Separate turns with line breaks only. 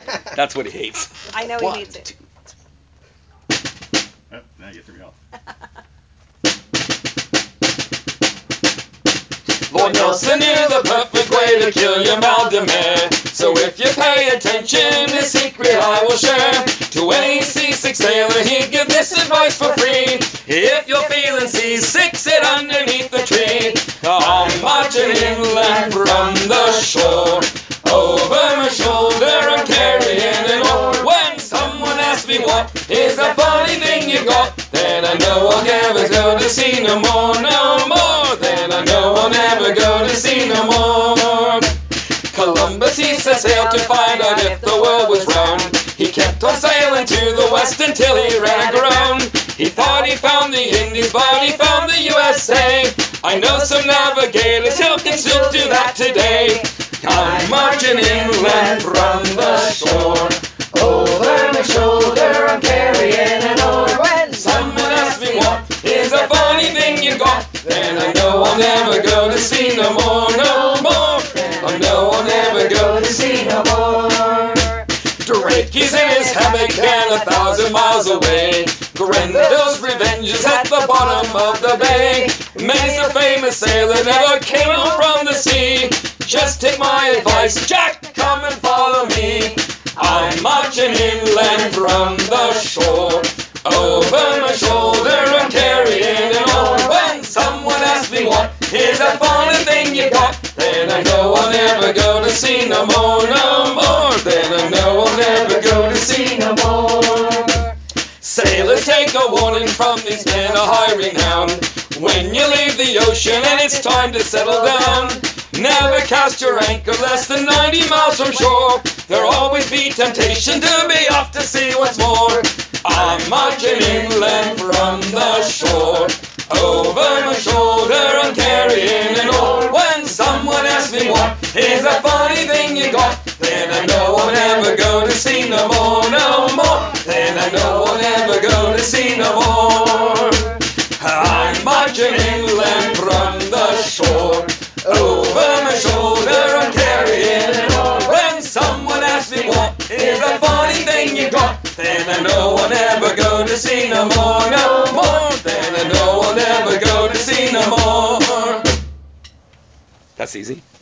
That's what he hates.
I know he hates it.
Oh, now you threw me off.
Lord Nelson knew the perfect way to kill your Maldemare. So if you pay attention, this secret I will share. To any seasick sailor, he'd give this advice for free. If you're feeling seasick, sit underneath the tree. I'm marching inland from the shore. Over my shoulder I'm carrying an oar. When someone asks me what is the funny thing you got, then I know I'll never go to sea no more, no more. Then I know I'll never go to sea no more. Columbus he set sail to find out if the world was round. He kept on sailing to the west until he ran aground. He thought he found the Indies, but he found the USA. I know some navigators who can still do that today. I'm marching inland from the shore. Over my shoulder I'm carrying an oar. When someone asks me what is the funny thing you got, then I know I'll never go to sea no more, no more. I know I'll never go to sea no more. Drake, he's in his hammock and 1,000 miles away. Grenville's revenge is at the bottom of the bay. Many's a famous sailor never came home from the sea. Just take my advice, Jack, come and follow me. I'm marching inland from the shore. Over my shoulder I'm carrying an oar. When someone asks me what is the funny thing you got, then I know I'll never go to sea no more, no more. Then I know I'll never go to sea no more. Sailors, take a warning from these men of high renown. When you leave the ocean and it's time to settle down, never cast your anchor less than 90 miles from shore. There'll always be temptation to be off to sea once more. I'm marching inland from the shore. Over my shoulder I'm carrying an oar. When someone asks me what is the funny thing you got, then I know I'll never go to sea no more, no more. Then I know I'll never go to sea no more. I'm marching inland from the shore. Over my shoulder I'm carrying an oar. When someone asks me what is the funny thing you got, then I know I'll never go to sea no more, no more. Then I know I'll never go to sea no more. That's easy.